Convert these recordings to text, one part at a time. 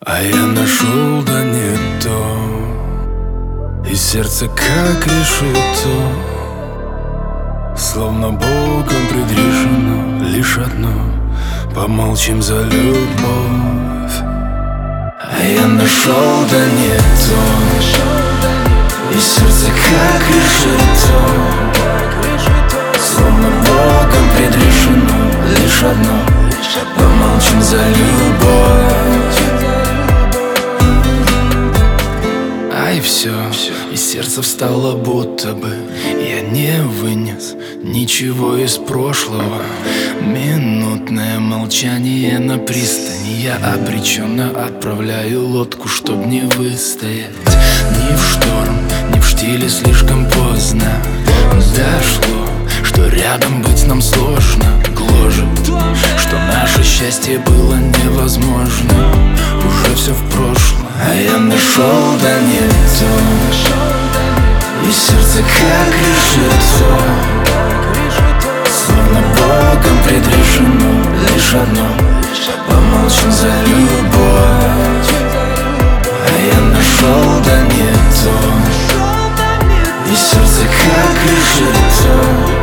А я нашел, да не то, и сердце как решето, словно Богом предрешено лишь одно: помолчим за любовь. А я нашел, да не то, и сердце как решето, словно Богом предрешено лишь одно: помолчим за любовь. И все, и сердце встало будто бы я не вынес ничего из прошлого. Минутное молчание на пристани, я обреченно отправляю лодку, чтоб не выстоять ни в шторм, ни в штиле слишком поздно. Дошло, что рядом быть нам сложно, гложет, что наше счастье было невозможно. Уже все в прошлом, а я нашел, да не то, и сердце как решето, словно Богом предрешено лишь одно: помолчим за любовь. А я нашел, да не то, и сердце как решето,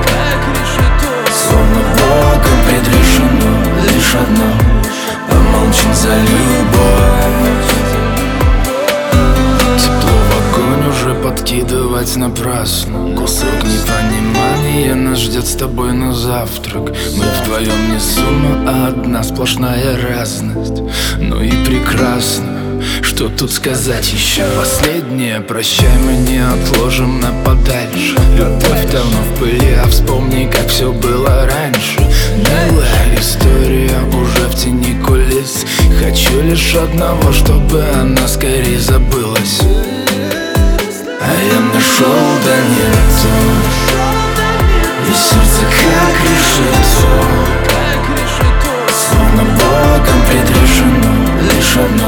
словно Богом предрешено лишь одно: помолчим за любовь. Тепло в огонь уже подкидывать напрасно. Кусок непонимания нас ждет с тобой на завтрак. Мы вдвоем не сумма, а одна сплошная разность. Ну и прекрасно, что тут сказать еще? Последнее прощай мы не отложим на подальше. Любовь давно в пыли, а вспомни, как все было раньше. Милая история уже в тени кулис. Хочу лишь одного, чтобы она скорее забылась. А я нашел, да не то, и сердце как решето, словно Богом предрешено лишь одно: